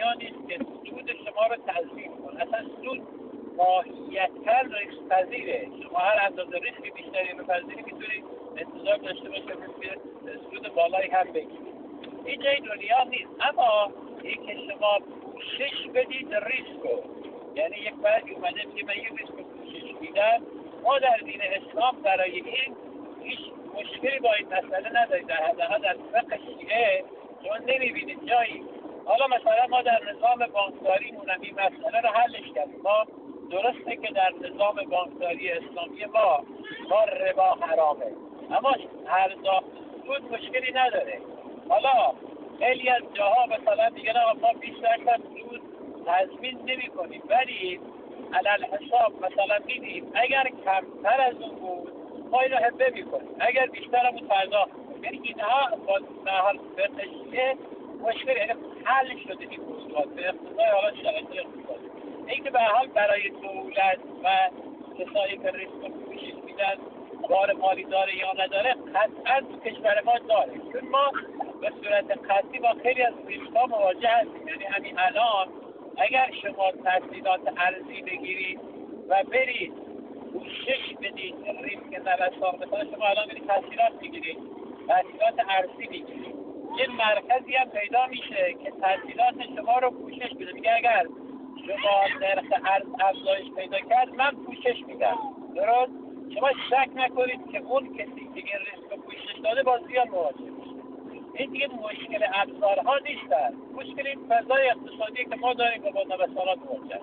دنیا نیست که سود شما رو تضمین کنه. اصلا سود ماهیتاً ریسک پذیره. شما هر اندازه ریسک بیشتری بپذیری میتونید انتظار داشته باشید که سود بالایی هم بگیرید. این جای دنیا نیست. اما این که شما پوشش بدید ریسک رو، یعنی یک فردی اومده میگه من یه ریسک رو پوشش میدم، ما در دین اسلام برای این هیچ مشکلی با این مسئله ندارید. در حداقل در فقه شیعه شما نمیبینید جایی. حالا مثلا ما در نظام بانکداریمون این مسئله رو حلش کردیم. ما درسته که در نظام بانکداری اسلامی ما ربا حرامه، اما هر سود مشکلی نداره. حالا خیلی از جاها مثلا میگن ما 20% سود تضمین نمی کنیم، ولی علل حساب مثلا میدیم اگر کمتر از اون بود ما اینو حبه میکنیم، اگر بیشتر هم پرداخت میکنیم. یعنی اینها با نهار فقهیه مشکل، یعنی حل شده این موضوعات به اقتضای حالا شرایط اقتصادی. این که به حال برای دولت و کسایی که ریسک رو پوشش میدن بار مالی داره یا نداره، قطعا تو کشور ما داره، چون ما به صورت قطعی با خیلی از ریسک‌ها مواجه هستیم. یعنی همین الان اگر شما تسهیلات ارزی بگیرید و برید پوشش بدید ریسک نرسان، مثلا شما الان برید تسهیلات میگیرید، تسهیلات ارزی میگیرید، یه مرکزی هم پیدا میشه که تسهیلات شما رو پوشش بده. میگه اگر شما نرخ ارز افزایش پیدا کرد من پوشش میدم. درست؟ شما شک نکنید که اون کسی که این ریسک رو پوشش داده با زیان مواجه میشه. این دیگه مشکل ابزارها نیستن، مشکل این فضای اقتصادی که ما داریم که با نوسانات مواجه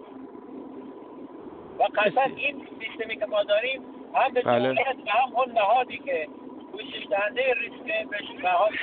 و قطعا این سیستمی که ما داریم هم به دولت و هم اون نهادی که پوشش دهنده ریسک بهش نهاد